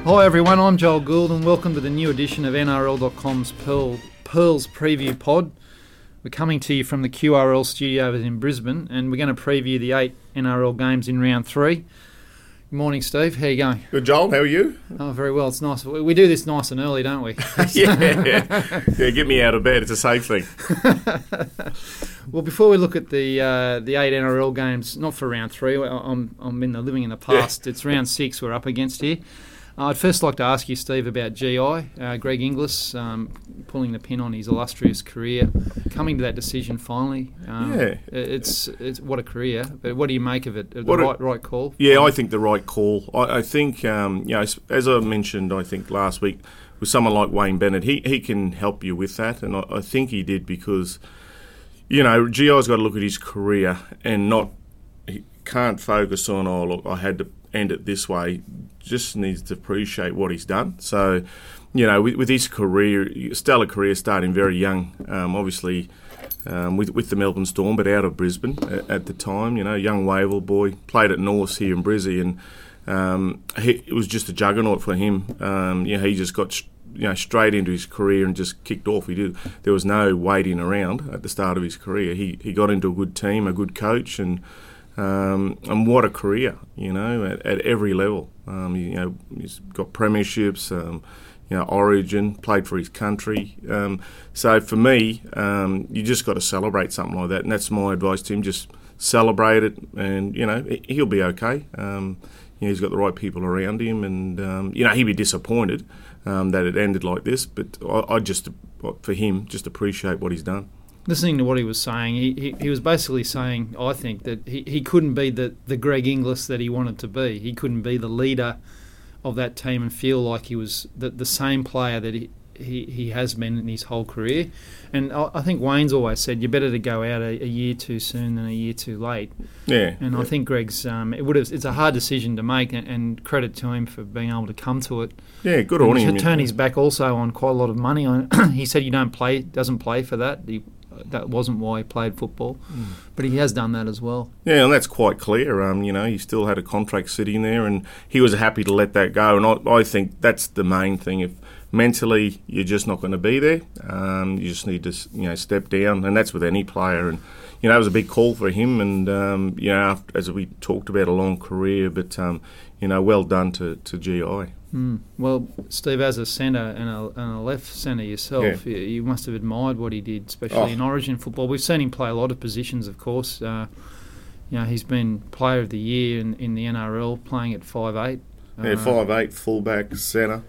Hi everyone, I'm Joel Gould and welcome to the new edition of NRL.com's Pearls Preview Pod. We're coming to you from the QRL studio in Brisbane and we're going to preview the 8 NRL games in round 3. Good morning, Steve. How are you going? Good, Joel. How are you? Oh, very well. It's nice. We do this nice and early, don't we? Yeah, get me out of bed. It's a safe thing. Well, before we look at the 8 NRL games, not for round 3, I'm living in the past. It's round 6 we're up against here. I'd first like to ask you, Steve, about GI, Greg Inglis, pulling the pin on his illustrious career, coming to that decision finally. It's what a career. But what do you make of it? Right call? Yeah, I think the right call. I think, as I mentioned, I think last week, with someone like Wayne Bennett, he can help you with that, and I think he did because, GI's got to look at his career and he can't focus on, I had to end it this way. Just needs to appreciate what he's done. So, with his career, stellar career starting very young, obviously with the Melbourne Storm, but out of Brisbane at the time, young Wavell boy, played at Norths here in Brizzy, and it was just a juggernaut for him. He just got straight into his career and just kicked off. There was no waiting around at the start of his career. He got into a good team, a good coach, and what a career, at every level. He's got premierships, Origin, played for his country. So for me, you just got to celebrate something like that, and that's my advice to him. Just celebrate it, and he'll be okay. He's got the right people around him, and he'd be disappointed that it ended like this. But I just, for him, just appreciate what he's done. Listening to what he was saying, he was basically saying, I think, that he couldn't be the Greg Inglis that he wanted to be. He couldn't be the leader of that team and feel like he was the same player that he has been in his whole career. And I think Wayne's always said, you're better to go out a year too soon than a year too late. Yeah. And I think Greg's, it's a hard decision to make, and credit to him for being able to come to it. Yeah, good on him. To turn his back also on quite a lot of money. He said he doesn't play for that. That wasn't why he played football, but he has done that as well. Yeah, and that's quite clear. He still had a contract sitting there, and he was happy to let that go. And I think that's the main thing. If mentally you're just not going to be there, you just need to step down, and that's with any player. And it was a big call for him, and after, as we talked about, a long career, but well done to GI. Well, Steve, as a centre and a left centre yourself, you must have admired what he did, especially in Origin football. We've seen him play a lot of positions, of course. He's been Player of the Year in the NRL, playing at 5'8". 5'8", fullback, centre.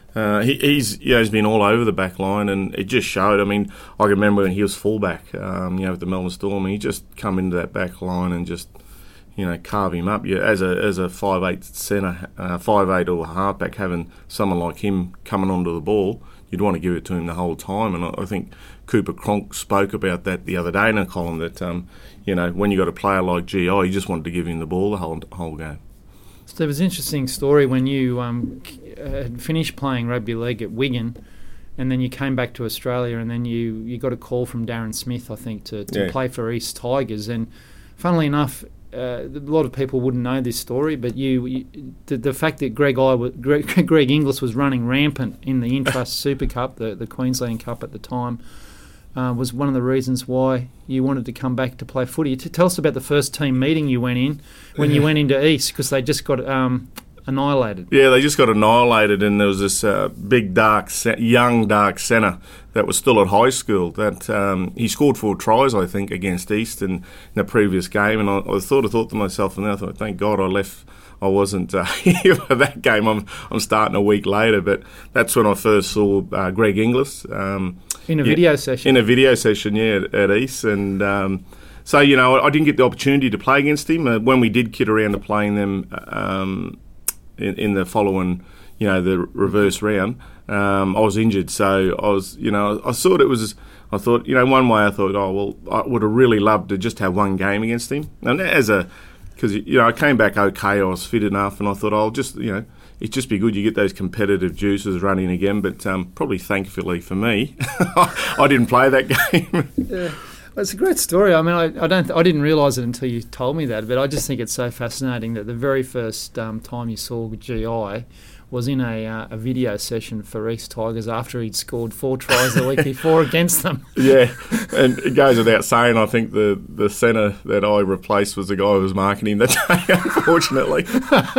He's been all over the back line, and it just showed. I mean, I can remember when he was fullback, with the Melbourne Storm, and he just come into that back line and just carve him up. As a 5'8" centre, 5'8" or halfback, having someone like him coming onto the ball, you'd want to give it to him the whole time. And I think Cooper Cronk spoke about that the other day in a column that, when you got a player like GI, you just wanted to give him the ball the whole game. So it was an interesting story when you had finished playing rugby league at Wigan, and then you came back to Australia, and then you got a call from Darren Smith, I think, to play for East Tigers. And funnily enough, a lot of people wouldn't know this story, but the fact that Greg Inglis was running rampant in the Intrust Super Cup, the Queensland Cup at the time, was one of the reasons why you wanted to come back to play footy. Tell us about the first team meeting you went in when you went into East, because they just got annihilated. Yeah, they just got annihilated, and there was this big, young, dark centre that was still at high school. That he scored 4 tries, I think, against East in the previous game, and I thought to myself, and I thought, thank God I wasn't here for that game. I'm starting a week later, but that's when I first saw Greg Inglis. In a video session? In a video session, at East, and so, I didn't get the opportunity to play against him. When we did kid around to playing them in the following, the reverse round, I was injured. So I was, I thought, one way I thought, I would have really loved to just have one game against him. And because, I came back okay, I was fit enough, and I thought, I'll just, it'd just be good you get those competitive juices running again. But probably thankfully for me, I didn't play that game. Yeah. Well, it's a great story. I mean, I didn't realise it until you told me that, but I just think it's so fascinating that the very first time you saw GI was in a video session for East Tigers after he'd scored 4 tries the week before against them. Yeah, and it goes without saying, I think the centre that I replaced was the guy who was marketing that day, unfortunately.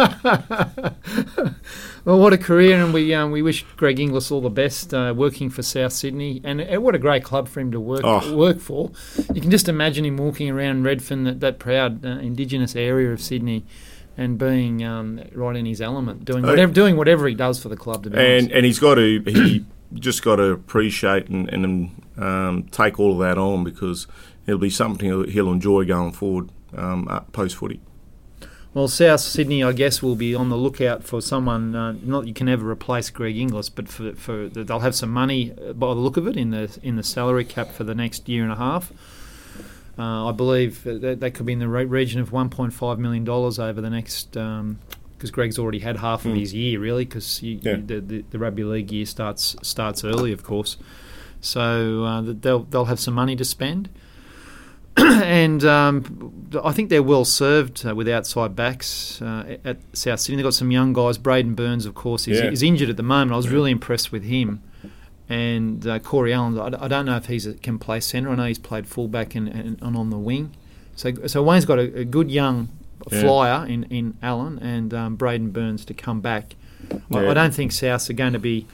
Well, what a career, and we wish Greg Inglis all the best working for South Sydney, and what a great club for him to work for. You can just imagine him walking around Redfern, that proud Indigenous area of Sydney, and being right in his element, doing whatever he does for the club. To be honest. And he just got to appreciate and take all of that on, because it'll be something he'll enjoy going forward post footy. Well, South Sydney, I guess, will be on the lookout for someone. Not you can never replace Greg Inglis, but for they'll have some money by the look of it in the salary cap for the next year and a half. I believe that could be in the region of $1.5 million over the next. Because Greg's already had half of his year, really, because the rugby league year starts early, of course. So they'll have some money to spend. And I think they're well served with outside backs at South Sydney. They've got some young guys. Braden Burns, of course, is injured at the moment. I was really impressed with him. And Corey Allen, I don't know if he can play centre. I know he's played fullback and on the wing. So Wayne's got a good young flyer in Allen and Braden Burns to come back. I don't think Souths are going to be...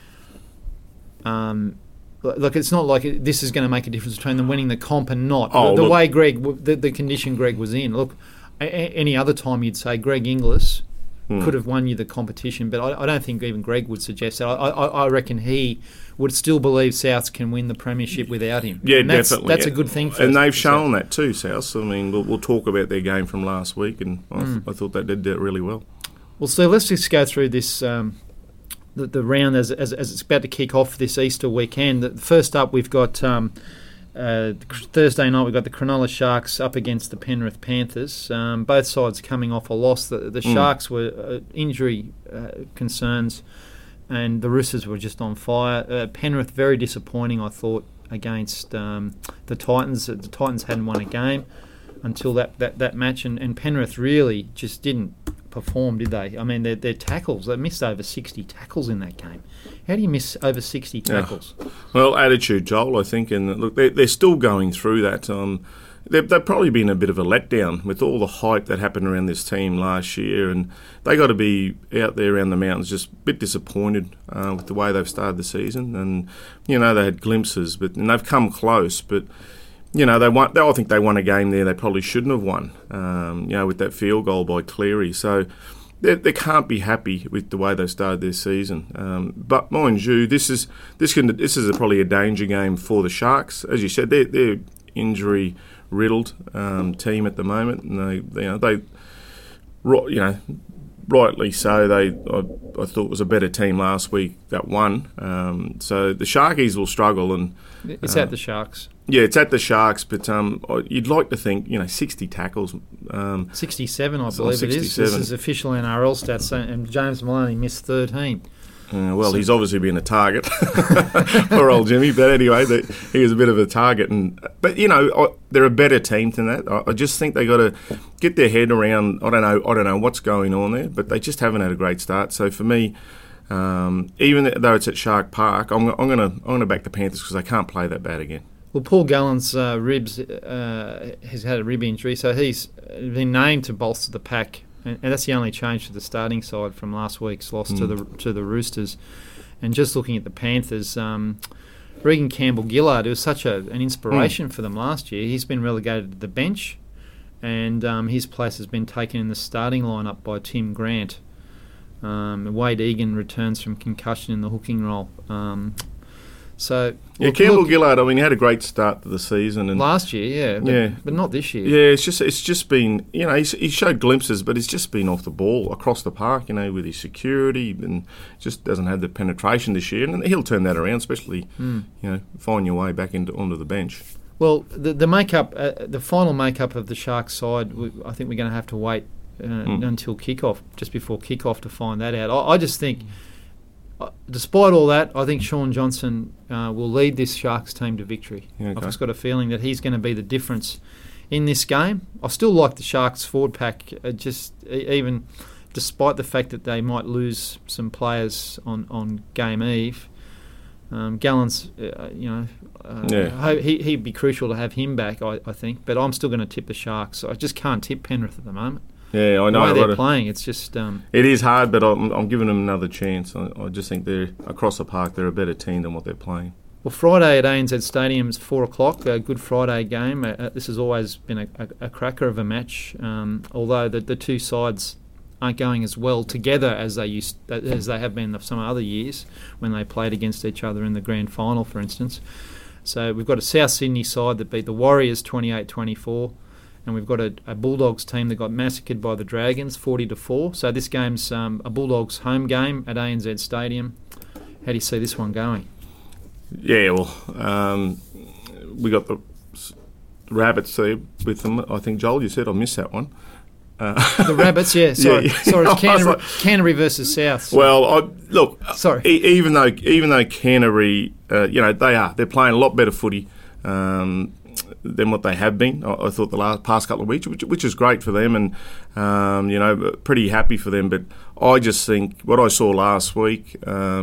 Look, it's not like this is going to make a difference between them winning the comp and not. The way the condition Greg was in. Look, any other time you'd say Greg Inglis could have won you the competition, but I don't think even Greg would suggest that. I reckon he would still believe Souths can win the premiership without him. Yeah, and definitely. That's a good thing for and they've shown that too, Souths. I mean, we'll talk about their game from last week, and I thought they did really well. Well, Steve, let's just go through this... The round as it's about to kick off this Easter weekend. First up, we've got Thursday night. We've got the Cronulla Sharks up against the Penrith Panthers. Both sides coming off a loss. The Sharks were injury concerns, and the Roosters were just on fire. Penrith very disappointing, I thought, against the Titans. The Titans hadn't won a game until that match, and Penrith really just didn't perform, did they? I mean, their tackles, they missed over 60 tackles in that game. How do you miss over 60 tackles? Well, attitude, Joel, I think, and look, they're still going through that. They've probably been a bit of a letdown with all the hype that happened around this team last year, and they got to be out there around the mountains just a bit disappointed with the way they've started the season. And, they had glimpses, and they've come close, but... I think they won a game there they probably shouldn't have won, with that field goal by Cleary. So they can't be happy with the way they've started their season. But mind you, this is probably a danger game for the Sharks. As you said, they're injury riddled team at the moment, and rightly so. I thought was a better team last week that won. So the Sharkies will struggle, and it's at the Sharks. Yeah, it's at the Sharks, but you'd like to think 60 tackles. 67, I believe it is. This is official NRL stats, and James Maloney missed 13. He's obviously been a target for old Jimmy. But anyway, he was a bit of a target. But they're a better team than that. I just think they got to get their head around. I don't know what's going on there, but they just haven't had a great start. So for me, even though it's at Shark Park, I'm gonna back the Panthers because they can't play that bad again. Well, Paul Gallen's ribs has had a rib injury, so he's been named to bolster the pack. And that's the only change to the starting side from last week's loss to the Roosters. And just looking at the Panthers, Regan Campbell-Gillard, who was such an inspiration for them last year, he's been relegated to the bench, and his place has been taken in the starting lineup by Tim Grant. Wade Egan returns from concussion in the hooking role. Campbell-Gillard, he had a great start to the season. And last year, but not this year. Yeah, it's just been, he showed glimpses, but it's just been off the ball across the park, with his security, and just doesn't have the penetration this year. And he'll turn that around, especially, find your way back onto the bench. Well, the makeup, the final makeup of the Sharks side, I think we're going to have to wait until kickoff, just before kickoff, to find that out. I just think... Despite all that, I think Sean Johnson will lead this Sharks team to victory. Okay. I've just got a feeling that he's going to be the difference in this game. I still like the Sharks forward pack, despite the fact that they might lose some players on game eve, Gallen's, he'd be crucial to have him back, I think. But I'm still going to tip the Sharks. I just can't tip Penrith at the moment. Yeah, I know. The way they're playing, it's just... it is hard, but I'm giving them another chance. I just think they're across the park, they're a better team than what they're playing. Well, Friday at ANZ Stadium is 4 o'clock, a Good Friday game. This has always been a cracker of a match, although the two sides aren't going as well together as they have been some other years when they played against each other in the grand final, for instance. So we've got a South Sydney side that beat the Warriors 28-24, and we've got a Bulldogs team that got massacred by the Dragons 40-4. So this game's a Bulldogs home game at ANZ Stadium. How do you see this one going? Yeah, well, we got the Rabbits there with them. I think, Joel, you said I missed that one. The Rabbits, yeah. Sorry, it's Canterbury versus South. So. Well, sorry. Even though Canterbury, they're playing a lot better footy than what they have been. I thought the past couple of weeks, which is great for them, and pretty happy for them. But I just think what I saw last week,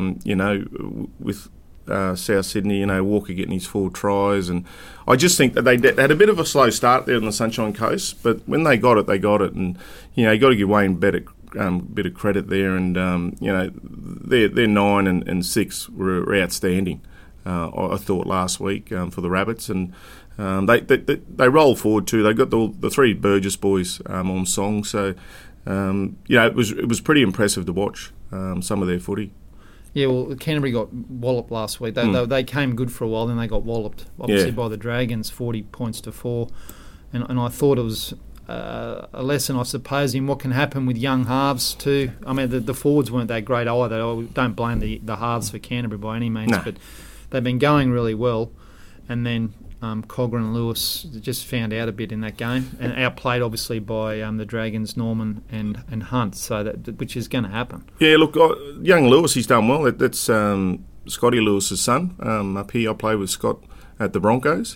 with South Sydney, Walker getting his 4 tries, and I just think that they had a bit of a slow start there on the Sunshine Coast, but when they got it, and you got to give Wayne bit of credit there, and their 9 and 6 were outstanding. I thought last week for the Rabbits, and they roll forward too. They got the 3 Burgess boys on song, so it was pretty impressive to watch some of their footy. Yeah, well, Canterbury got walloped last week. They came good for a while, then they got walloped, obviously, by the Dragons, 40-4. And I thought it was a lesson, I suppose, in what can happen with young halves too. I mean, the forwards weren't that great either. I don't blame the halves for Canterbury by any means, but they've been going really well. And then Cogran and Lewis just found out a bit in that game, and outplayed obviously by the Dragons, Norman and Hunt, so which is going to happen. Yeah, look, young Lewis, he's done well. That's Scotty Lewis's son. Up here, I play with Scott at the Broncos.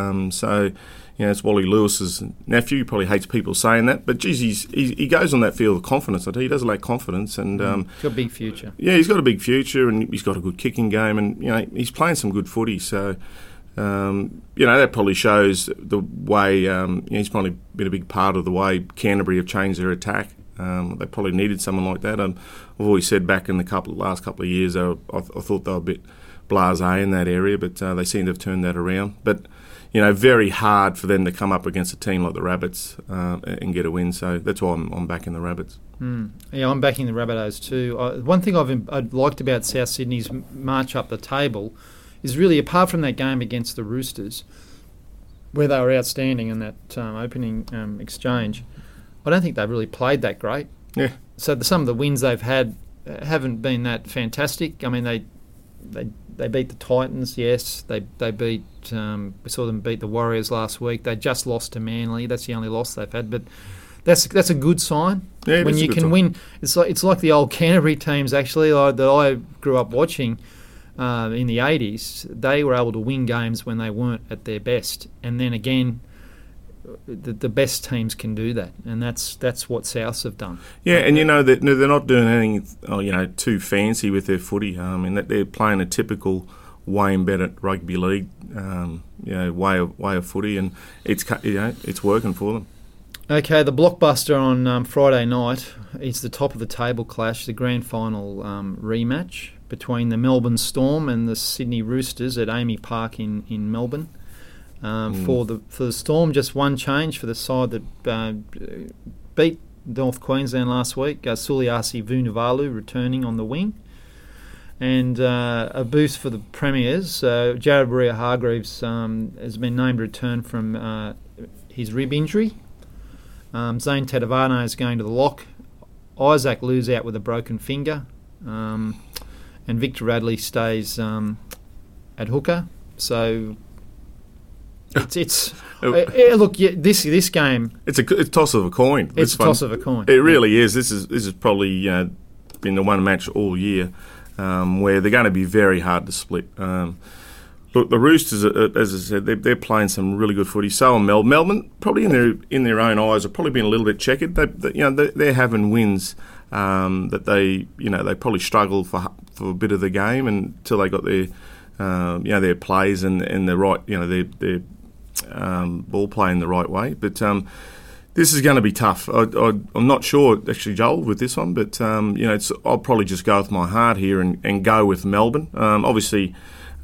It's Wally Lewis's nephew. He probably hates people saying that, but geez, he goes on that field with confidence. I tell you, he doesn't lack confidence, and he's got a big future. Yeah, he's got a big future, and he's got a good kicking game, and he's playing some good footy. So. That probably shows the way he's probably been a big part of the way Canterbury have changed their attack. They probably needed someone like that. I've always said back in the last couple of years, I thought they were a bit blasé in that area, but they seem to have turned that around. But very hard for them to come up against a team like the Rabbits and get a win. So that's why I'm backing the Rabbits. Yeah, I'm backing the Rabbitohs too. One thing I've liked about South Sydney's march up the table is really, apart from that game against the Roosters, where they were outstanding in that opening exchange, I don't think they've really played that great. Yeah. So some of the wins they've had haven't been that fantastic. I mean, they beat the Titans, yes. They beat we saw them beat the Warriors last week. They just lost to Manly. That's the only loss they've had, but that's a good sign. Yeah, when you can win. It's like the old Canterbury teams actually that I grew up watching. In the 80s, they were able to win games when they weren't at their best, and then again, the best teams can do that, and that's what Souths have done. Yeah, and that they're not doing anything too fancy with their footy. I mean, that they're playing a typical Wayne Bennett rugby league way of footy, and it's working for them. Okay, the blockbuster on Friday night is the top of the table clash, the grand final rematch between the Melbourne Storm and the Sydney Roosters at Amy Park in Melbourne. For the Storm, just one change for the side that beat North Queensland last week. Suliasi Vunivalu returning on the wing. And a boost for the Premiers. Jared Waerea-Hargreaves has been named to return from his rib injury. Zane Tadavano is going to the lock. Isaac Liu's out with a broken finger. And Victor Radley stays at hooker. So it's look, this game. It's a toss of a coin. It's a toss of a coin. It really is. This is probably been the one match all year where they're going to be very hard to split. Look, the Roosters, as I said, they're playing some really good footy. So are Melbourne. Melbourne, probably in their own eyes, have probably been a little bit checkered. They're having wins that they probably struggled for a bit of the game until they got their plays and the right, their ball play in the right way. But this is going to be tough. I'm not sure, actually, Joel, with this one, but I'll probably just go with my heart here and go with Melbourne. Obviously.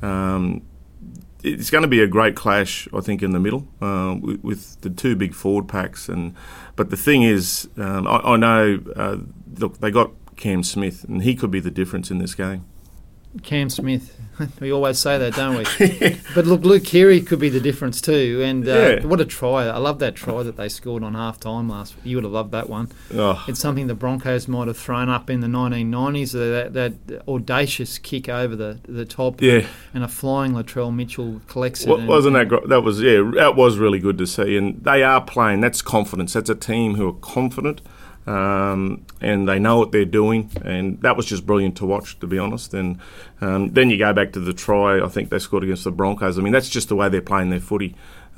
It's going to be a great clash, I think, in the middle with the two big forward packs. But the thing is, I know, look, they got Cam Smith, and he could be the difference in this game. Cam Smith, we always say that, don't we? But look, Luke Keary could be the difference too. And what a try. I love that try that they scored on half-time last week. You would have loved that one. Oh. It's something the Broncos might have thrown up in the 1990s, that audacious kick over the top. Yeah. And a flying Latrell Mitchell collects it. Wasn't that great? That was really good to see. And they are playing. That's confidence. That's a team who are confident. And they know what they're doing, and that was just brilliant to watch, to be honest. And then you go back to the try I think they scored against the Broncos. I mean, that's just the way they're playing their footy.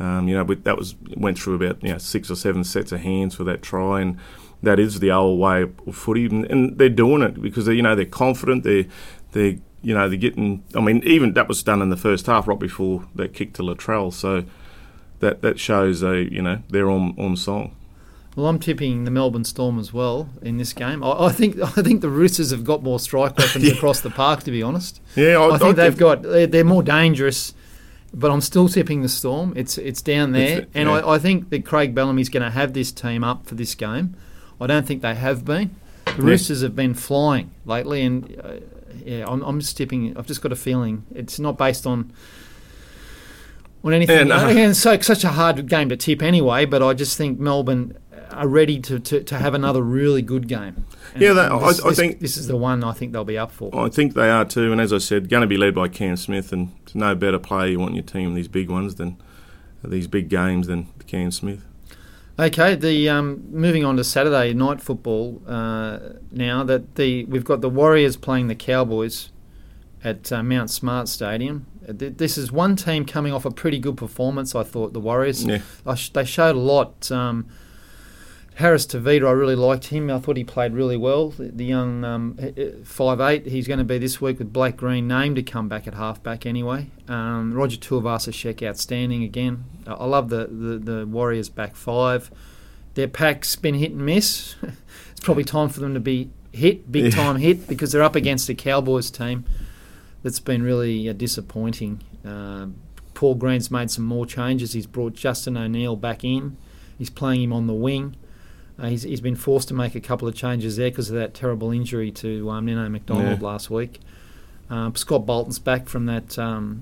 Went through about 6 or 7 sets of hands for that try, and that is the old way of footy. And they're doing it because they're confident. They're getting. I mean, even that was done in the first half, right before that kick to Latrell. So that shows they're on song. Well, I'm tipping the Melbourne Storm as well in this game. I think the Roosters have got more strike weapons across the park, to be honest. Yeah, I think they're more dangerous, but I'm still tipping the Storm. It's down there, I think that Craig Bellamy's going to have this team up for this game. I don't think they have been. The Roosters have been flying lately, and I'm just tipping. I've just got a feeling it's not based on anything. And such a hard game to tip anyway. But I just think Melbourne are ready to have another really good game. And I think this is the one I think they'll be up for. I think they are too, and as I said, going to be led by Cam Smith, and there's no better player you want in your team, these big ones, than these big games, than Cam Smith. Okay, moving on to Saturday night football now, we've got the Warriors playing the Cowboys at Mount Smart Stadium. This is one team coming off a pretty good performance, I thought, the Warriors. Yeah. They showed a lot. Harris Tavita, I really liked him. I thought he played really well. The young 5'8", he's going to be this week with Blake Green named to come back at halfback anyway. Roger Tuivasa-Sheck, outstanding again. I love the Warriors back five. Their pack's been hit and miss. It's probably time for them to be big time hit, because they're up against a Cowboys team that's been really disappointing. Paul Green's made some more changes. He's brought Justin O'Neill back in. He's playing him on the wing. He's been forced to make a couple of changes there because of that terrible injury to Nino McDonald last week. Scott Bolton's back from that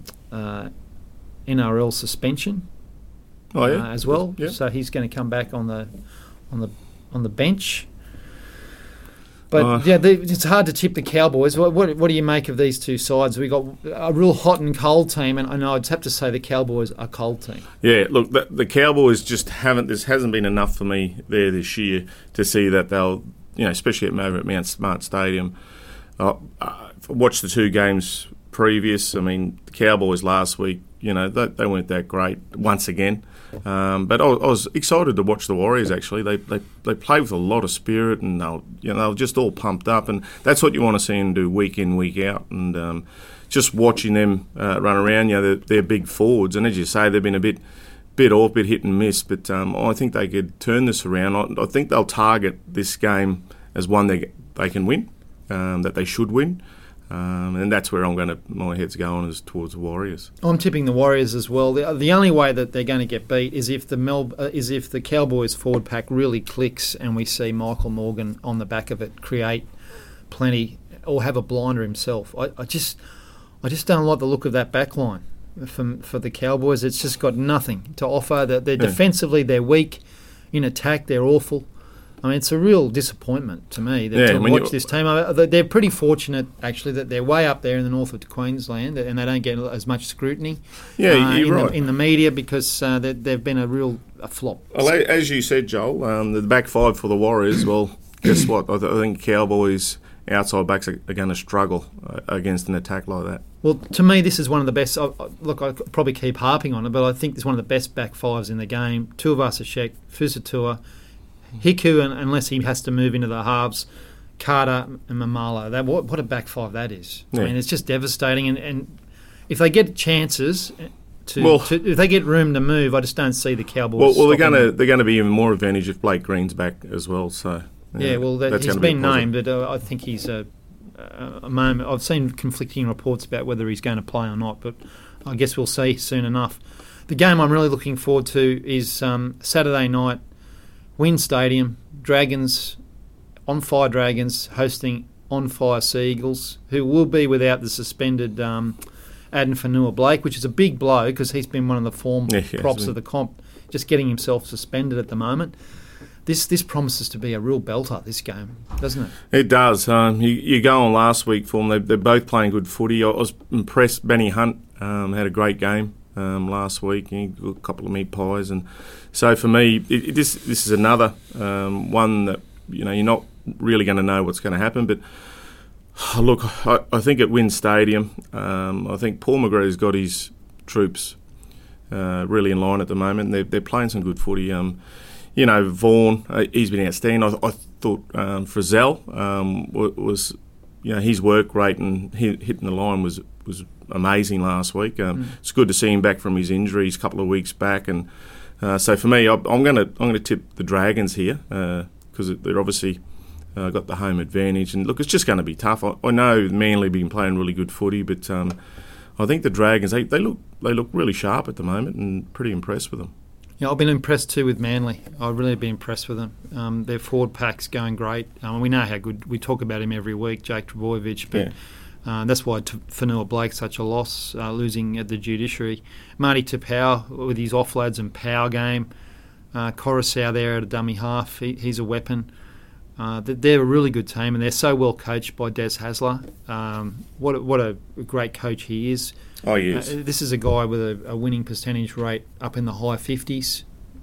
NRL suspension as well, so he's going to come back on the bench. But it's hard to tip the Cowboys. What do you make of these two sides? We got a real hot and cold team, and I'd have to say the Cowboys are a cold team. Yeah, look, the Cowboys just haven't. This hasn't been enough for me there this year to see that they'll, especially at Mount Smart Stadium. Watched the two games previous. I mean, the Cowboys last week, they weren't that great once again. But I was excited to watch the Warriors. Actually, they play with a lot of spirit, and they're just all pumped up, and that's what you want to see them do week in, week out. And just watching them run around, they're big forwards, and as you say, they've been a bit off, bit hit and miss. But I think they could turn this around. I think they'll target this game as one they can win, that they should win. And that's where my head's going, is towards the Warriors. I'm tipping the Warriors as well. The only way that they're going to get beat is if the Cowboys forward pack really clicks and we see Michael Morgan on the back of it create plenty or have a blinder himself. I just don't like the look of that back line for the Cowboys. It's just got nothing to offer. They're defensively, they're weak. In attack, they're awful. I mean, it's a real disappointment to me to watch this team. They're pretty fortunate, actually, that they're way up there in the north of Queensland and they don't get as much scrutiny in the media, because they've been a flop. Well, as you said, Joel, the back five for the Warriors, well, guess what? I think Cowboys outside backs are going to struggle against an attack like that. Well, to me, this is one of the best. Look, I probably keep harping on it, but I think it's one of the best back fives in the game. Tuivasa-Sheck, Fusitu'a, Hiku, unless he has to move into the halves, Carter and Mamala. What a back five that is. Yeah. I mean, it's just devastating. And if they get chances, if they get room to move, I just don't see the Cowboys. Well, they're going to be even more advantage if Blake Green's back as well. So he's been named, but I think he's a moment. I've seen conflicting reports about whether he's going to play or not, but I guess we'll see soon enough. The game I'm really looking forward to is Saturday night, WIN Stadium, Dragons, On Fire Dragons hosting On Fire Sea Eagles, who will be without the suspended Addin Fonua-Blake, which is a big blow because he's been one of the form props of the comp, just getting himself suspended at the moment. This promises to be a real belter, this game, doesn't it? It does. You go on last week for them. They're both playing good footy. I was impressed. Benny Hunt had a great game last week. He got a couple of meat pies. And so for me, this is another one that you're not really going to know what's going to happen. But look, I think at WIN Stadium, I think Paul McGrew's got his troops really in line at the moment. They're playing some good footy. Vaughan, he's been outstanding. I thought Frizzell was, his work rate and hitting the line was amazing last week. It's good to see him back from his injuries a couple of weeks back, and so for me, I'm going to tip the Dragons here because they're obviously got the home advantage. And look, it's just going to be tough. I know Manly been playing really good footy, but I think the Dragons they look really sharp at the moment, and pretty impressed with them. Yeah, I've been impressed too with Manly. I've really been impressed with them. Their forward pack's going great. We know how good, we talk about him every week, Jake Trbojevic, but that's why Fonua-Blake's such a loss, losing at the judiciary. Marty Tapau with his offloads and power game. Coruscant there at a dummy half, he's a weapon. They're a really good team, and they're so well coached by Des Hasler. What a great coach he is. Oh, yes. This is a guy with a winning percentage rate up in the high 50s,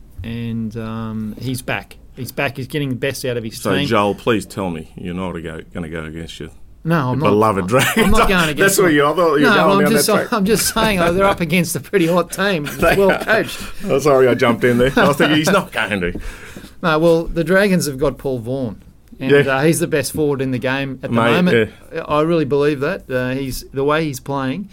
and he's back. He's back. He's getting the best out of his team. So, Joel, please tell me you're not going to go against your I'm not. Beloved Dragons. I'm not going against. That's what you're going down that track. I'm just saying they're up against a pretty hot team. Well coached. Oh, sorry, I jumped in there. I was thinking he's not going to. No, well, the Dragons have got Paul Vaughan. And he's the best forward in the game at the moment. Yeah. I really believe that. The way he's playing,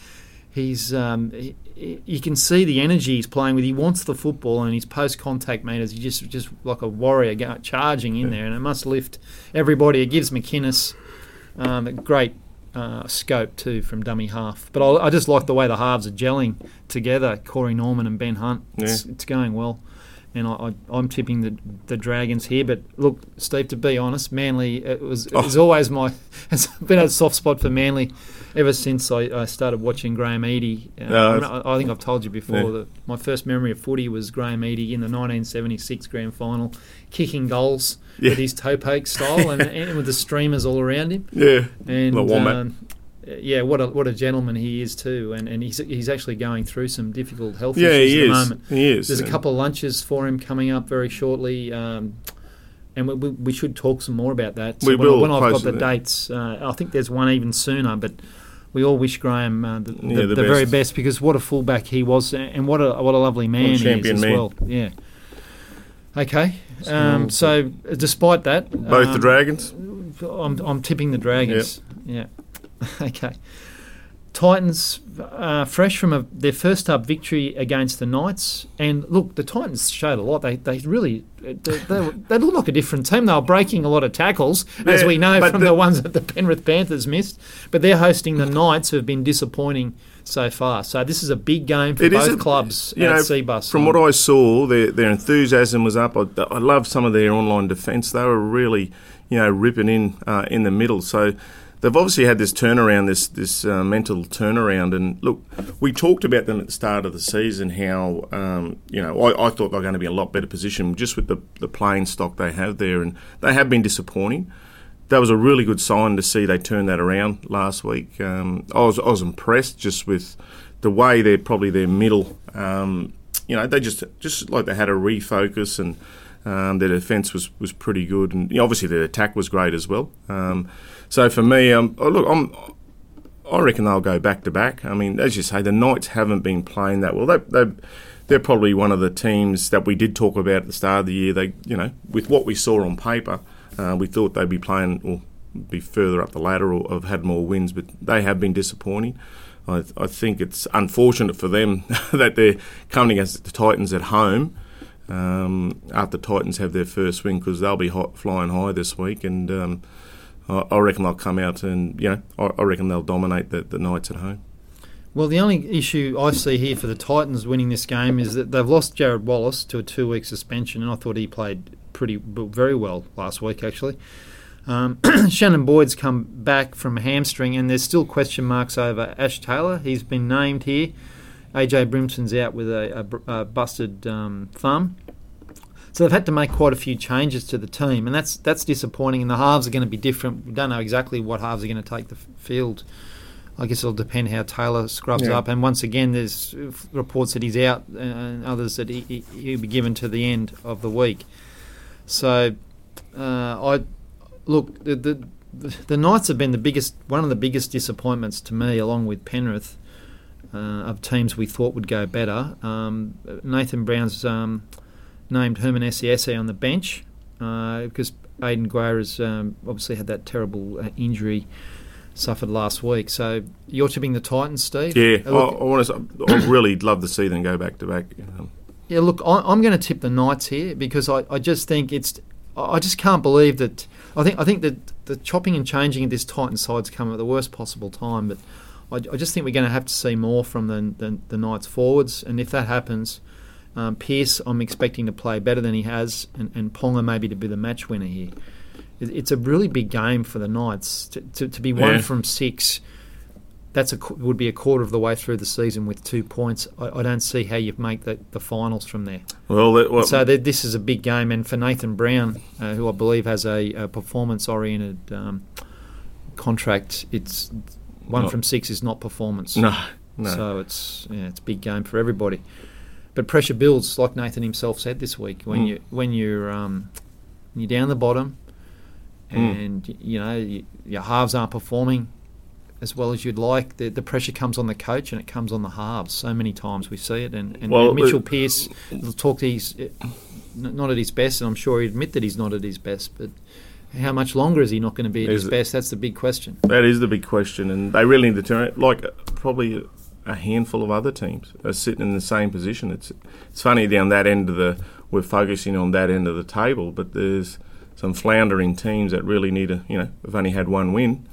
you can see the energy he's playing with. He wants the football, and his post-contact meters, he's just like a warrior charging in there, and it must lift everybody. It gives McInnes a great scope too from dummy half. But I just like the way the halves are gelling together, Corey Norman and Ben Hunt. It's going well. And I'm tipping the Dragons here. But look, Steve, to be honest, Manly it was always it's been a soft spot for Manly ever since I started watching Graham Eadie. I think I've told you before that my first memory of footy was Graham Eadie in the 1976 grand final, kicking goals with his toe poke style and with the streamers all around him. Yeah, and the Wombat. What a gentleman he is too, and he's actually going through some difficult health issues at the moment. He is. There's a couple of lunches for him coming up very shortly, and we should talk some more about that. So when I've got the dates, I think there's one even sooner. But we all wish Graham the very best, because what a fullback he was, and what a lovely man he is as well. Yeah. Okay. So despite that, both the Dragons. I'm tipping the Dragons. Yep. Yeah. Okay. Titans, fresh from their first up victory against the Knights, and look, the Titans showed a lot. They really they look like a different team. They were breaking a lot of tackles, as we know from the ones that the Penrith Panthers missed. But they're hosting the Knights, who have been disappointing so far. So this is a big game for both clubs at Seabus. From what I saw, their enthusiasm was up. I love some of their online defence. They were really, ripping in the middle. So they've obviously had this turnaround, this mental turnaround. And look, we talked about them at the start of the season, how, I thought they were going to be in a lot better position just with the playing stock they have there. And they have been disappointing. That was a really good sign to see they turned that around last week. I was impressed just with the way their middle, they just like they had a refocus, and Their defence was pretty good, and obviously their attack was great as well. So for me, I reckon they'll go back to back. I mean, as you say, the Knights haven't been playing that well. They're probably one of the teams that we did talk about at the start of the year. They, with what we saw on paper, we thought they'd be playing or be further up the ladder or have had more wins, but they have been disappointing. I think it's unfortunate for them that they're coming against the Titans at home after the Titans have their first win, because they'll be flying high this week, and I reckon they'll come out and, I reckon they'll dominate the Knights at home. Well, the only issue I see here for the Titans winning this game is that they've lost Jared Wallace to a 2-week suspension, and I thought he played very well last week, actually. Shannon Boyd's come back from a hamstring, and there's still question marks over Ash Taylor. He's been named here. AJ Brimson's out with a busted thumb. So they've had to make quite a few changes to the team, and that's disappointing. And the halves are going to be different. We don't know exactly what halves are going to take the field. I guess it'll depend how Taylor scrubs up. And once again, there's reports that he's out, and others that he'll be given to the end of the week. So, the Knights have been one of the biggest disappointments to me, along with Penrith, of teams we thought would go better. Nathan Brown's named Herman Essiese on the bench because Aidan Guerra has obviously had that terrible injury suffered last week. So you're tipping the Titans, Steve? Yeah, I really love to see them go back to back. Yeah, look, I'm going to tip the Knights here because I just think I just can't believe that. I think that the chopping and changing of this Titans side's come at the worst possible time, but I just think we're going to have to see more from the Knights forwards, and if that happens, Pearce I'm expecting to play better than he has, and Ponga maybe to be the match winner here. It's a really big game for the Knights to be 1 from 6. Would be a quarter of the way through the season with 2 points. I don't see how you make the finals from there. So this is a big game, and for Nathan Brown, who I believe has a performance-oriented contract, it's 1 from 6 is not performance. No. So it's a big game for everybody. But pressure builds, like Nathan himself said this week, when you're down the bottom, and your halves aren't performing as well as you'd like. The pressure comes on the coach and it comes on the halves. So many times we see it. And Mitchell Pearce will talk to he's not at his best, and I'm sure he'd admit that he's not at his best. But how much longer is he not going to be at his best? That's the big question. That is the big question, and they really need to turn it. Like probably a handful of other teams are sitting in the same position. It's funny down that end of we're focusing on that end of the table, but there's some floundering teams that really need to, have only had one win.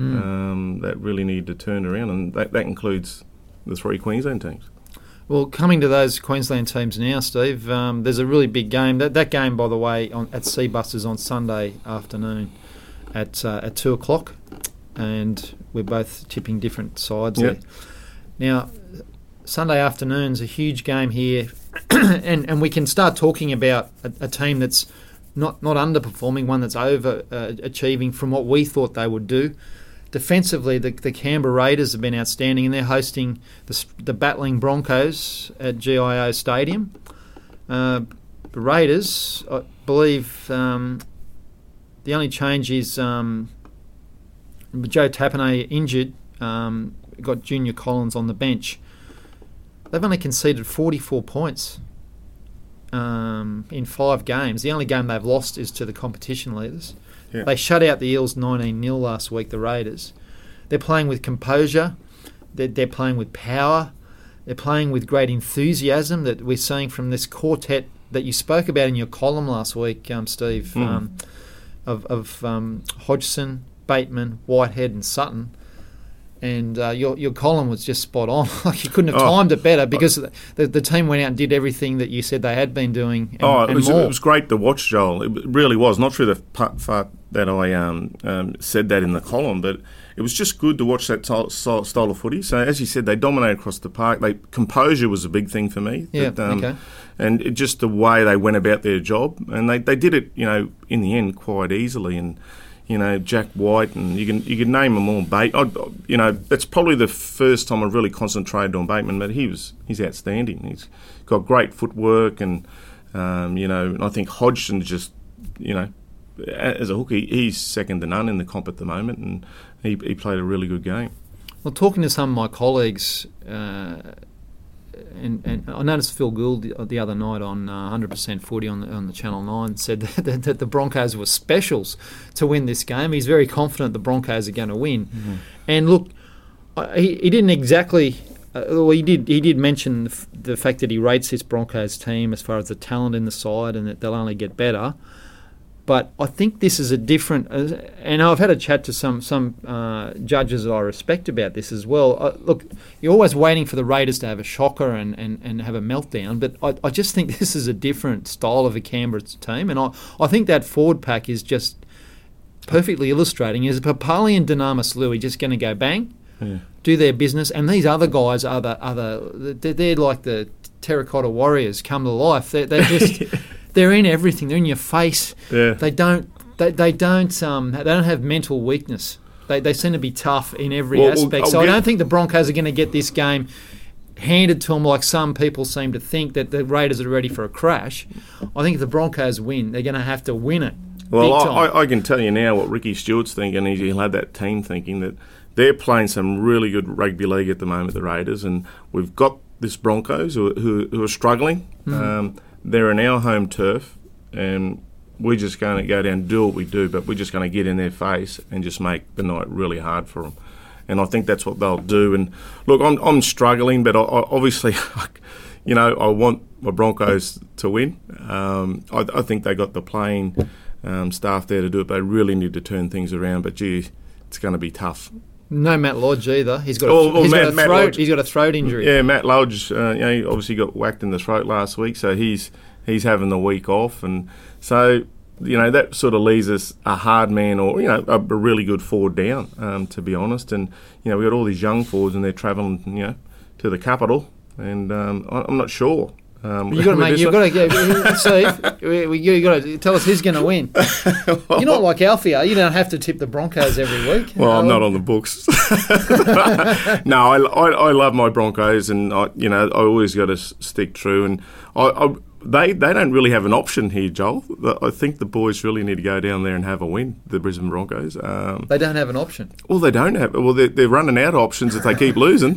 That really need to turn around, and that includes the 3 Queensland teams. Well, coming to those Queensland teams now, Steve, there's a really big game. That game, by the way, at Seabusters on Sunday afternoon at 2 o'clock, and we're both tipping different sides there. Now, Sunday afternoon's a huge game here, and we can start talking about a team that's not underperforming, one that's overachieving from what we thought they would do. Defensively, the Canberra Raiders have been outstanding, and they're hosting the battling Broncos at GIO Stadium. The Raiders, I believe, the only change is Joe Tapine injured, got Junior Collins on the bench. They've only conceded 44 points in 5 games. The only game they've lost is to the competition leaders. Yeah. They shut out the Eels 19-0 last week, the Raiders. They're playing with composure. They're playing with power. They're playing with great enthusiasm that we're seeing from this quartet that you spoke about in your column last week, Steve, of Hodgson, Bateman, Whitehead and Sutton. And your column was just spot on. Like you couldn't have timed it better because the team went out and did everything that you said they had been doing. And it was great to watch, Joel. It really was. Not through the part that I said that in the column, but it was just good to watch that style of footy. So as you said, they dominated across the park. Composure was a big thing for me. Yeah. Okay. And just the way they went about their job, and they did it, in the end quite easily. And Jack White, and you can name them all. That's probably the first time I've really concentrated on Bateman, but he's outstanding. He's got great footwork, and I think Hodgson just, as a hooker, he's second to none in the comp at the moment, and he played a really good game. Well, talking to some of my colleagues, and I noticed Phil Gould the other night on 100% Footy on the Channel 9 said that the Broncos were specials to win this game. He's very confident the Broncos are going to win. Mm-hmm. And look, he didn't exactly... he did mention the fact that he rates this Broncos team as far as the talent in the side and that they'll only get better. But I think this is a different... and I've had a chat to some judges that I respect about this as well. Look, you're always waiting for the Raiders to have a shocker and have a meltdown, but I just think this is a different style of a Canberra team, and I think that forward pack is just perfectly illustrating. Is Papali and Dunamis Lui just going to go bang, do their business, and these other guys are they're like the terracotta warriors come to life. They're just... They're in everything. They're in your face. Yeah. They don't have mental weakness. They seem to be tough in every aspect. So I don't think the Broncos are going to get this game handed to them like some people seem to think, that the Raiders are ready for a crash. I think if the Broncos win, they're going to have to win it. Well, I can tell you now what Ricky Stewart's thinking. He'll have that team thinking that they're playing some really good rugby league at the moment, the Raiders, and we've got this Broncos who are struggling. Mm-hmm. They're in our home turf, and we're just going to go down and do what we do, but we're just going to get in their face and just make the night really hard for them. And I think that's what they'll do. And look, I'm struggling, but I obviously, I want my Broncos to win. I think they got the playing staff there to do it. They really need to turn things around, but gee, it's going to be tough. No Matt Lodge either. He's got a throat injury. Yeah, Matt Lodge. He obviously got whacked in the throat last week, so he's having the week off, and so that sort of leaves us a hard man or a really good forward down. To be honest, and we got all these young forwards, and they're travelling to the capital, and I'm not sure. You've got to tell us who's going to win. You're not like Alfie, are you? You don't have to tip the Broncos every week. Well, I'm not on the books. No, I love my Broncos, and I always got to stick true. And they don't really have an option here, Joel. I think the boys really need to go down there and have a win. The Brisbane Broncos. They don't have an option. Well, they don't have. Well, they're running out of options if they keep losing.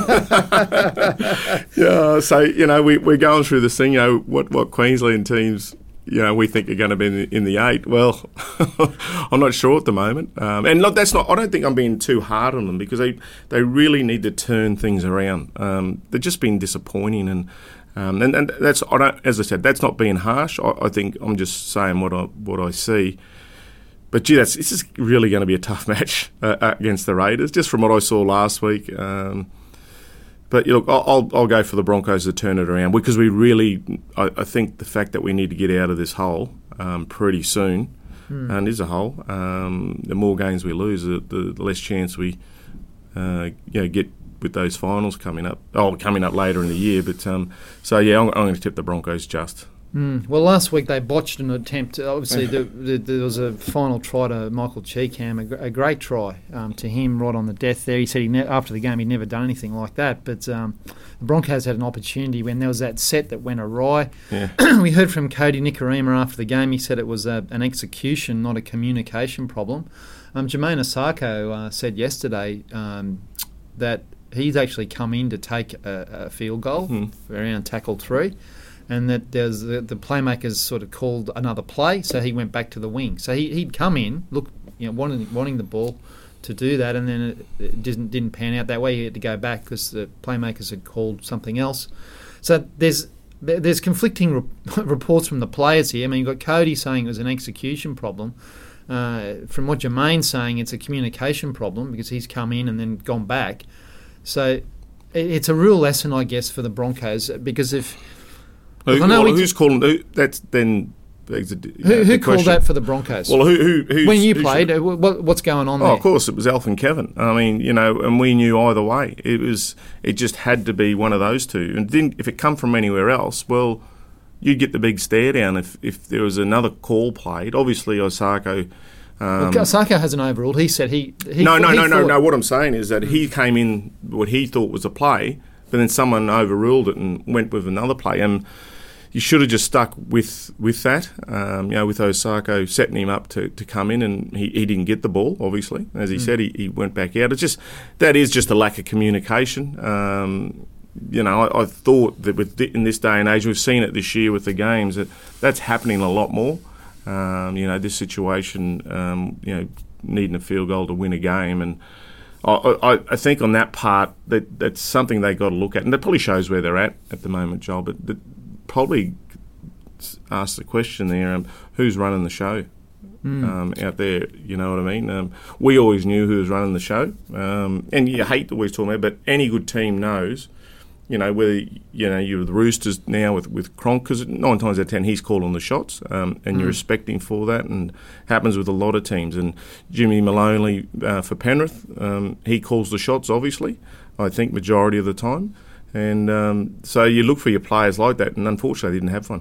Yeah. So we're going through this thing. What Queensland teams we think are going to be in the 8. Well, I'm not sure at the moment. And look, that's not. I don't think I'm being too hard on them because they really need to turn things around. They've just been disappointing and that's as I said, that's not being harsh. I think I'm just saying what I see. But gee, this is really going to be a tough match against the Raiders, just from what I saw last week. But look, I'll go for the Broncos to turn it around because we really, I think the fact that we need to get out of this hole pretty soon, and is a hole. The more games we lose, the less chance we get with those finals coming up later in the year. But I'm going to tip the Broncos just. Well, last week they botched an attempt. Obviously, there was a final try to Michael Cheekham, a great try to him right on the death there. He said after the game he'd never done anything like that. But the Broncos had an opportunity when there was that set that went awry. Yeah. We heard from Cody Nikorima after the game. He said it was an execution, not a communication problem. Jermaine Osako said yesterday that he's actually come in to take a field goal around tackle 3. And that there's the playmakers sort of called another play, so he went back to the wing. So he'd come in, wanting the ball to do that, and then it didn't pan out that way. He had to go back because the playmakers had called something else. So there's conflicting reports from the players here. I mean, you've got Cody saying it was an execution problem. From what Jermaine's saying, it's a communication problem because he's come in and then gone back. So it's a real lesson, I guess, for the Broncos because if... who's calling? That's then. Who called that for the Broncos? Well, who when you played, what's going on there? Oh, of course, it was Alf and Kevin. I mean, and we knew either way. It just had to be one of those two. And if it come from anywhere else, well, you'd get the big stare down. If there was another call played, obviously Osako. Osako hasn't overruled. He said he No. What I'm saying is that he came in what he thought was a play. But then someone overruled it and went with another play. And, you should have just stuck with that. With Osako setting him up to come in, and he didn't get the ball. Obviously, as he said, he went back out. That is just a lack of communication. I thought that in this day and age, we've seen it this year with the games, that's happening a lot more. This situation, needing a field goal to win a game, and I think on that part that's something they got to look at, and that probably shows where they're at the moment, Joel. But probably ask the question there: who's running the show out there? You know what I mean? We always knew who was running the show, and you hate always talking about it, but any good team knows. Whether you're the Roosters now with Cronk, because 9 times out of 10 he's calling the shots, and you're respecting for that, and happens with a lot of teams. And Jimmy Maloney for Penrith, he calls the shots, obviously, I think majority of the time. And so you look for your players like that, and unfortunately they didn't have one.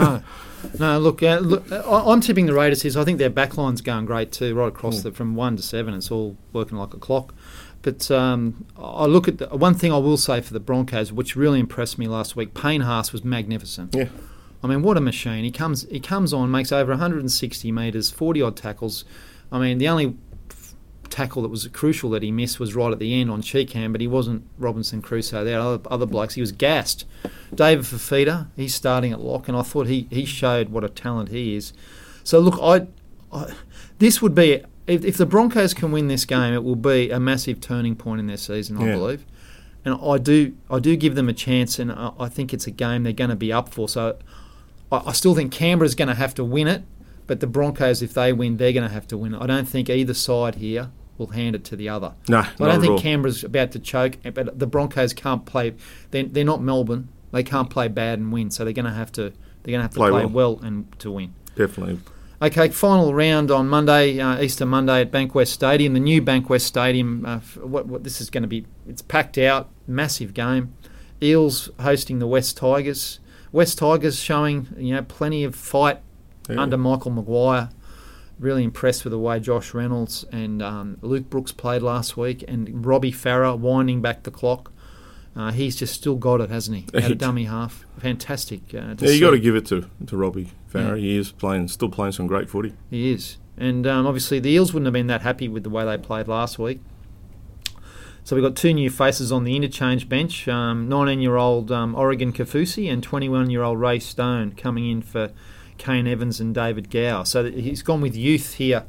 No, look, I'm tipping the Raiders here. So I think their backline's going great too, right across from 1 to 7. It's all working like a clock. But I look at one thing I will say for the Broncos, which really impressed me last week. Payne Haas was magnificent. Yeah, I mean, what a machine! He comes on, makes over 160 metres, 40 odd tackles. I mean, the only tackle that was crucial that he missed was right at the end on Cheekham, but he wasn't Robinson Crusoe. There other blokes. He was gassed. David Fafita, he's starting at lock, and I thought he showed what a talent he is. So look, this would be. If the Broncos can win this game, it will be a massive turning point in their season, I believe. And I do give them a chance, and I think it's a game they're going to be up for. So I still think Canberra's going to have to win it, but the Broncos, if they win, they're going to have to win it. I don't think either side here will hand it to the other. No, so I don't think Canberra's about to choke, but the Broncos can't play. They're not Melbourne. They can't play bad and win, so they're going to have to play well and to win. Definitely. Okay, final round on Monday, Easter Monday at Bankwest Stadium, the new Bankwest Stadium. What this is going to be, it's packed out, massive game. Eels hosting the West Tigers. West Tigers showing plenty of fight under Michael Maguire. Really impressed with the way Josh Reynolds and Luke Brooks played last week, and Robbie Farah winding back the clock. He's just still got it, hasn't he? At a dummy half. Fantastic. You got to give it to Robbie Farah. Yeah. He is still playing some great footy. He is. And obviously the Eels wouldn't have been that happy with the way they played last week. So we've got 2 new faces on the interchange bench, 19-year-old Oregon Kafusi and 21-year-old Ray Stone coming in for Kane Evans and David Gow. So he's gone with youth here.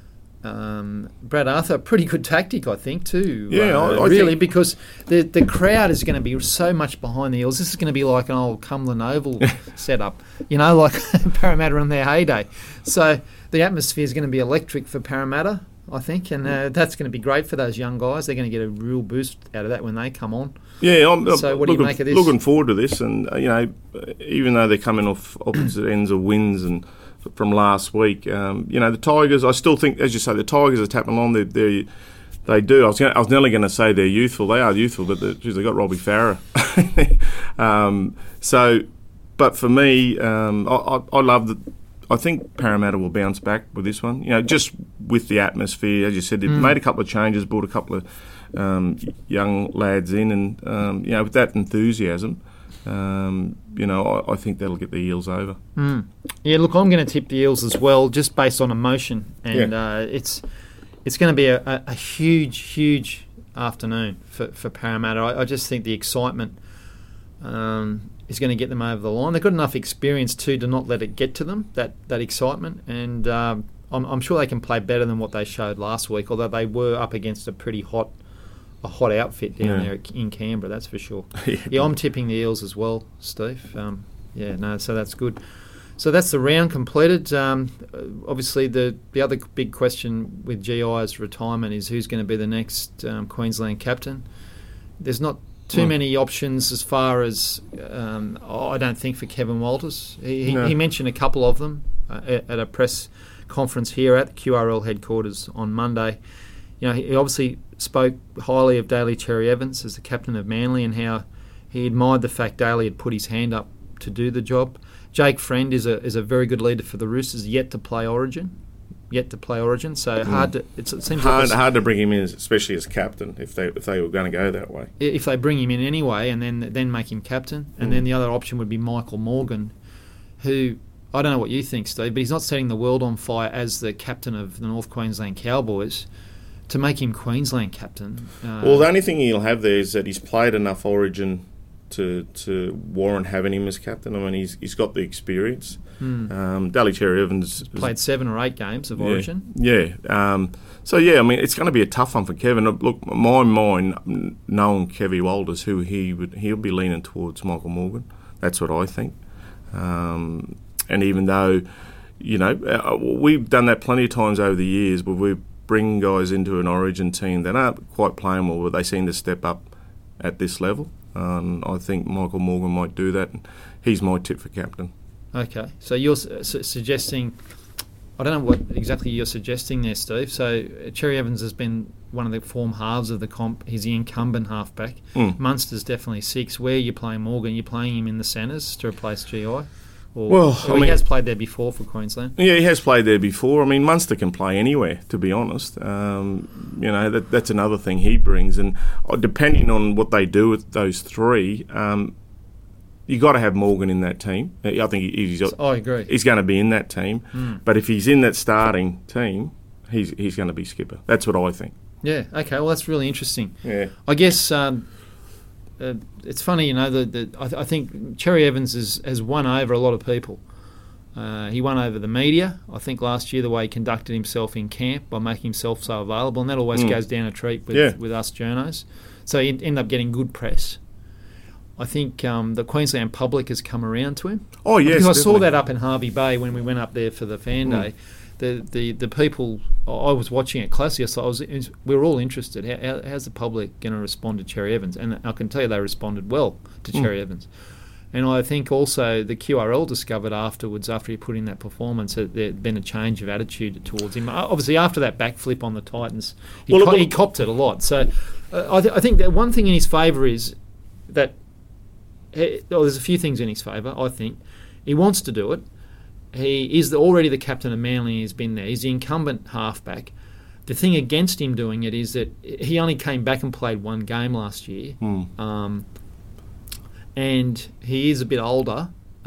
Brad Arthur, pretty good tactic, I think, too. Yeah, I really, think because the crowd is going to be so much behind the Eels. This is going to be like an old Cumberland Oval setup, like Parramatta in their heyday. So the atmosphere is going to be electric for Parramatta, I think, and that's going to be great for those young guys. They're going to get a real boost out of that when they come on. Yeah, so what do you make of this? Looking forward to this, and even though they're coming off opposite ends of wins and from last week, the Tigers, I still think, as you say, the Tigers are tapping along. They do. I was nearly going to say they're youthful. They are youthful, but they got Robbie Farah. But for me, I love that. I think Parramatta will bounce back with this one. Just with the atmosphere, as you said, they've made a couple of changes, brought a couple of young lads in, and with that enthusiasm. I think that'll get the Eels over. Yeah, look, I'm going to tip the Eels as well, just based on emotion, and it's going to be a huge afternoon for Parramatta. I just think the excitement is going to get them over the line. They've got enough experience too to not let it get to them, that excitement, and I'm sure they can play better than what they showed last week, although they were up against a pretty hot outfit down there in Canberra, that's for sure. I'm tipping the Eels as well, Steve. So that's good. So that's the round completed. Obviously, the other big question with GI's retirement is who's going to be the next Queensland captain. There's not too many options as far as, I don't think, for Kevin Walters. He mentioned a couple of them at a press conference here at the QRL headquarters on Monday. He obviously spoke highly of Daly Cherry-Evans as the captain of Manly and how he admired the fact Daly had put his hand up to do the job. Jake Friend is a very good leader for the Roosters, yet to play Origin. So it seems hard to bring him in, especially as captain, if they were going to go that way. If they bring him in anyway, and then make him captain, and then the other option would be Michael Morgan, who, I don't know what you think, Steve, but he's not setting the world on fire as the captain of the North Queensland Cowboys. To make him Queensland captain... well, the only thing he'll have there is that he's played enough Origin to warrant having him as captain. I mean, he's got the experience. Daly Cherry-Evans... played 7 or 8 games of Origin. Yeah. So, I mean, it's going to be a tough one for Kevin. Look, my mind, knowing Kevy Walters, he'll be leaning towards Michael Morgan. That's what I think. And even though, we've done that plenty of times over the years, but we bring guys into an Origin team that aren't quite playing well, but they seem to step up at this level. I think Michael Morgan might do that. He's my tip for captain. Okay, so you're suggesting... I don't know what exactly you're suggesting there, Steve. So Cherry-Evans has been one of the form halves of the comp. He's the incumbent halfback. Munster's definitely 6. Where are you playing Morgan? You're playing him in the centres to replace GI? He has played there before for Queensland. Yeah, he has played there before. I mean, Munster can play anywhere, to be honest. That's another thing he brings. And depending on what they do with those 3... you got to have Morgan in that team. I think I agree. He's going to be in that team. But if he's in that starting team, he's going to be skipper. That's what I think. Yeah. Okay. Well, that's really interesting. Yeah. I guess it's funny, I think Cherry-Evans has won over a lot of people. He won over the media. I think last year the way he conducted himself in camp by making himself so available, and that always goes down a treat with us journos. So he ended up getting good press. I think the Queensland public has come around to him. Oh, yes, because I definitely. saw that up in Harvey Bay when we went up there for the fan day. The people, I was watching it closely, so we were all interested. How's the public going to respond to Cherry-Evans? And I can tell you they responded well to Cherry-Evans. And I think also the QRL discovered afterwards, after he put in that performance, that there had been a change of attitude towards him. Obviously, after that backflip on the Titans, he copped it a lot. So I think that one thing in his favour is that there's a few things in his favour, I think. He wants to do it. He is already the captain of Manly and he's been there. He's the incumbent halfback. The thing against him doing it is that he only came back and played 1 game last year. And he is a bit older.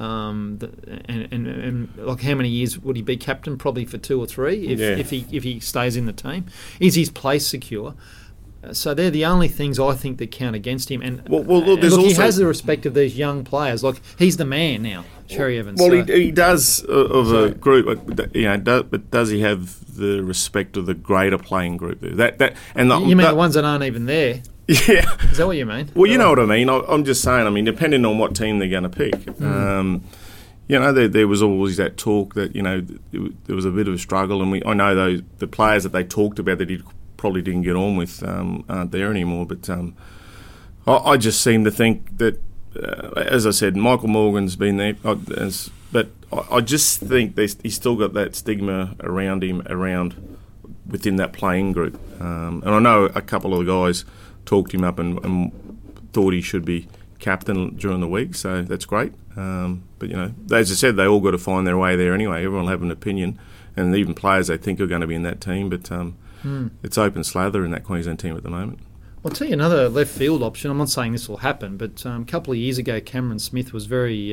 And like, how many years would he be captain? Probably for 2 or 3 if he stays in the team. Is his place secure? So they're the only things I think that count against him. And, he has the respect of these young players. Like, he's the man now, Cherry-Evans. Well, he does a group, but does he have the respect of the greater playing group there? You mean the ones that aren't even there? Yeah. Is that what you mean? Well, you know what I mean. I'm just saying, depending on what team they're going to pick. There was always that talk that, there was a bit of a struggle, and I know the players that they talked about that he probably didn't get on with aren't there anymore. But I just seem to think that, as I said, Michael Morgan's been there, but I just think he's still got that stigma around him, within that playing group. And I know a couple of the guys talked him up and thought he should be captain during the week, so that's great. But, as I said, they all got to find their way there anyway. Everyone will have an opinion, and even players they think are going to be in that team, but it's open slather in that Queensland team at the moment. I'll tell you another left field option. I'm not saying this will happen, but a couple of years ago, Cameron Smith was very...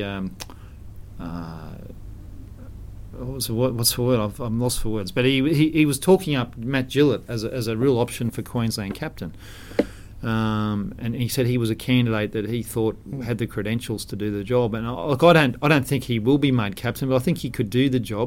what's the word? I'm lost for words. But he was talking up Matt Gillett as a real option for Queensland captain. And he said he was a candidate that he thought had the credentials to do the job. And I don't think he will be made captain, but I think he could do the job.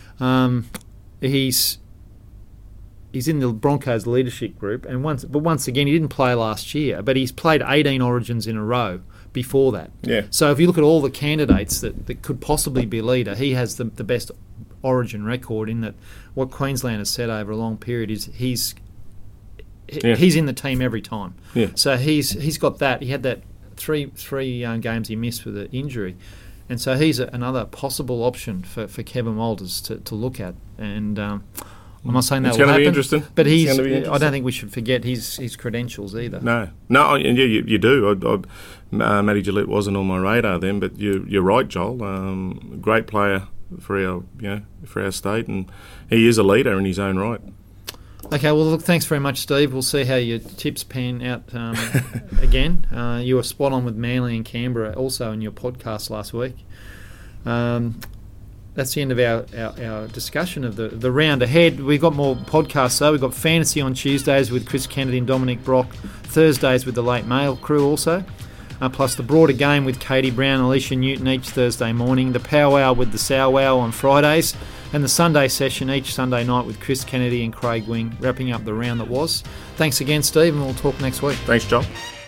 He's in the Broncos leadership group, but once again, he didn't play last year, but he's played 18 Origins in a row before that. Yeah. So if you look at all the candidates that could possibly be leader, he has the best Origin record, in that what Queensland has said over a long period is he's in the team every time. Yeah. So he's got that. He had that three games he missed with an injury. And so he's another possible option for Kevin Walters to look at. And... I'm not saying that will happen. It's going to be interesting. I don't think we should forget his credentials either. No, and you do. Matty Gillett wasn't on my radar then, but you're right, Joel. Great player for our state, and he is a leader in his own right. Okay, well, look, thanks very much, Steve. We'll see how your tips pan out again. You were spot on with Manly and Canberra also in your podcast last week. That's the end of our discussion of the round ahead. We've got more podcasts though. We've got Fantasy on Tuesdays with Chris Kennedy and Dominic Brock. Thursdays with the Late Mail crew also. Plus the broader game with Katie Brown and Alicia Newton each Thursday morning. The powwow with the Sowwow on Fridays. And the Sunday session each Sunday night with Chris Kennedy and Craig Wing, wrapping up the round that was. Thanks again, Steve, and we'll talk next week. Thanks, John.